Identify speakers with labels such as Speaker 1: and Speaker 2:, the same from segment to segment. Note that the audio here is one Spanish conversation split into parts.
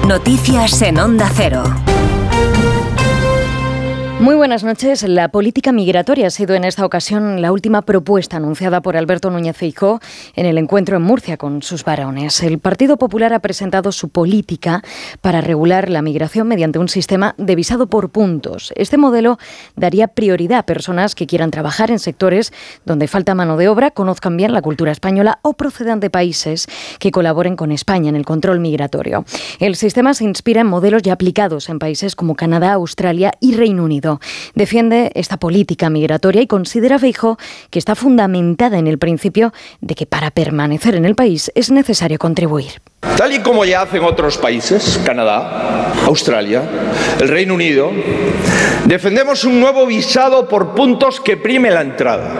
Speaker 1: Noticias en Onda Cero.
Speaker 2: Muy buenas noches. La política migratoria ha sido en esta ocasión la última propuesta anunciada por Alberto Núñez Feijóo en el encuentro en Murcia con sus varones. El Partido Popular ha presentado su política para regular la migración mediante un sistema de visado por puntos. Este modelo daría prioridad a personas que quieran trabajar en sectores donde falta mano de obra, conozcan bien la cultura española o procedan de países que colaboren con España en el control migratorio. El sistema se inspira en modelos ya aplicados en países como Canadá, Australia y Reino Unido. Defiende esta política migratoria y considera Feijóo que está fundamentada en el principio de que para permanecer en el país es necesario contribuir.
Speaker 3: Tal y como ya hacen otros países, Canadá, Australia, el Reino Unido, defendemos un nuevo visado por puntos que prime la entrada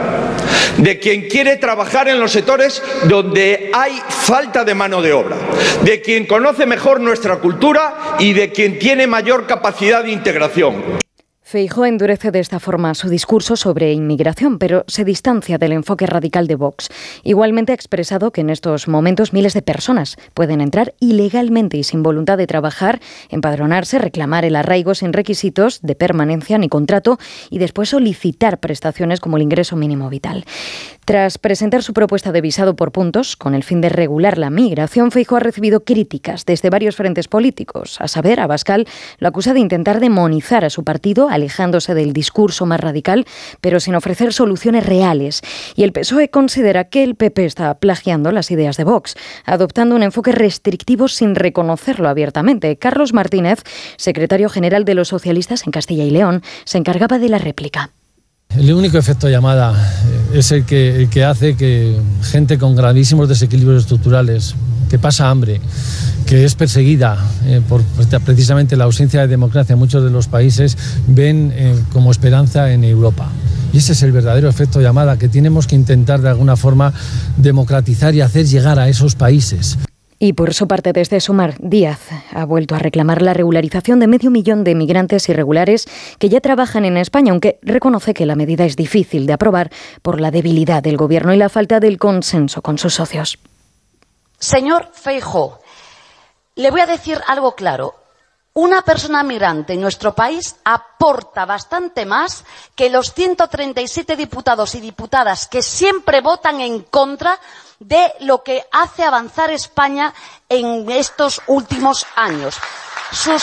Speaker 3: de quien quiere trabajar en los sectores donde hay falta de mano de obra, de quien conoce mejor nuestra cultura y de quien tiene mayor capacidad de integración.
Speaker 2: Feijóo endurece de esta forma su discurso sobre inmigración, pero se distancia del enfoque radical de Vox. Igualmente ha expresado que en estos momentos miles de personas pueden entrar ilegalmente y sin voluntad de trabajar, empadronarse, reclamar el arraigo sin requisitos de permanencia ni contrato y después solicitar prestaciones como el ingreso mínimo vital. Tras presentar su propuesta de visado por puntos, con el fin de regular la migración, Feijóo ha recibido críticas desde varios frentes políticos. A saber, Abascal lo acusa de intentar demonizar a su partido, alejándose del discurso más radical, pero sin ofrecer soluciones reales. Y el PSOE considera que el PP está plagiando las ideas de Vox, adoptando un enfoque restrictivo sin reconocerlo abiertamente. Carlos Martínez, secretario general de los socialistas en Castilla y León, se encargaba de la réplica.
Speaker 4: El único efecto llamada es el que hace que gente con gravísimos desequilibrios estructurales, que pasa hambre, que es perseguida por precisamente la ausencia de democracia en muchos de los países, ven como esperanza en Europa. Y ese es el verdadero efecto llamada que tenemos que intentar de alguna forma democratizar y hacer llegar a esos países.
Speaker 2: Y por su parte, desde Sumar, Díaz ha vuelto a reclamar la regularización de 500.000 de migrantes irregulares que ya trabajan en España, aunque reconoce que la medida es difícil de aprobar por la debilidad del Gobierno y la falta del consenso con sus socios.
Speaker 5: Señor Feijóo, le voy a decir algo claro. Una persona migrante en nuestro país aporta bastante más que los 137 diputados y diputadas que siempre votan en contra de lo que hace avanzar España en estos últimos años. Sus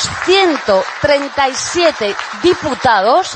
Speaker 5: 137 diputados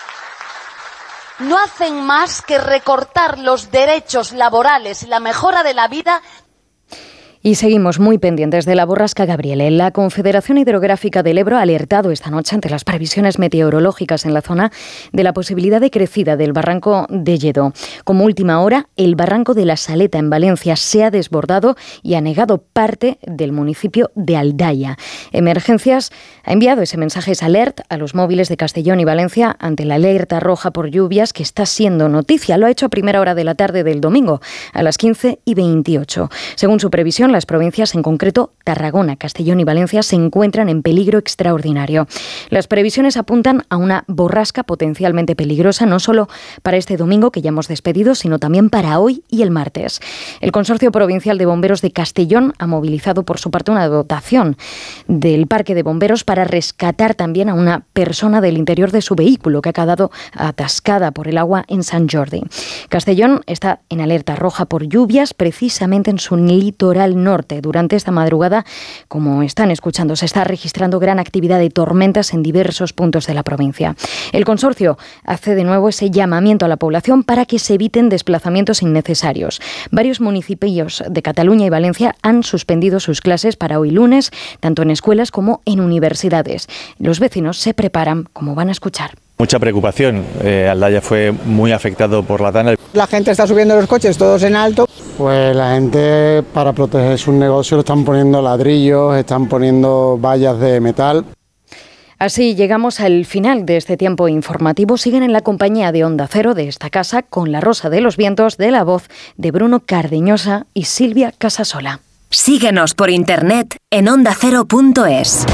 Speaker 5: no hacen más que recortar los derechos laborales y la mejora de la vida.
Speaker 2: Y seguimos muy pendientes de la borrasca Gabriele. La Confederación Hidrográfica del Ebro ha alertado esta noche ante las previsiones meteorológicas en la zona de la posibilidad de crecida del barranco de Lledó. Como última hora, el barranco de la Saleta en Valencia se ha desbordado y ha anegado parte del municipio de Aldaya. Emergencias ha enviado ese mensaje alert a los móviles de Castellón y Valencia ante la alerta roja por lluvias que está siendo noticia. Lo ha hecho a primera hora de la tarde del domingo, a las 15:28. Según su previsión, las provincias, en concreto Tarragona, Castellón y Valencia, se encuentran en peligro extraordinario. Las previsiones apuntan a una borrasca potencialmente peligrosa, no solo para este domingo que ya hemos despedido, sino también para hoy y el martes. El Consorcio Provincial de Bomberos de Castellón ha movilizado por su parte una dotación del Parque de Bomberos para rescatar también a una persona del interior de su vehículo que ha quedado atascada por el agua en Sant Jordi. Castellón está en alerta roja por lluvias, precisamente en su litoral norte. Durante esta madrugada, como están escuchando, se está registrando gran actividad de tormentas en diversos puntos de la provincia. El consorcio hace de nuevo ese llamamiento a la población para que se eviten desplazamientos innecesarios. Varios municipios de Cataluña y Valencia han suspendido sus clases para hoy lunes, tanto en escuelas como en universidades. Los vecinos se preparan, como van a escuchar.
Speaker 6: Mucha preocupación. Aldaya fue muy afectado por la tana.
Speaker 7: La gente está subiendo los coches todos en alto.
Speaker 8: Pues la gente, para proteger sus negocios, están poniendo ladrillos, están poniendo vallas de metal.
Speaker 2: Así llegamos al final de este tiempo informativo. Siguen en la compañía de Onda Cero, de esta casa, con La Rosa de los Vientos, de la voz de Bruno Cardeñosa y Silvia Casasola.
Speaker 1: Síguenos por internet en ondacero.es.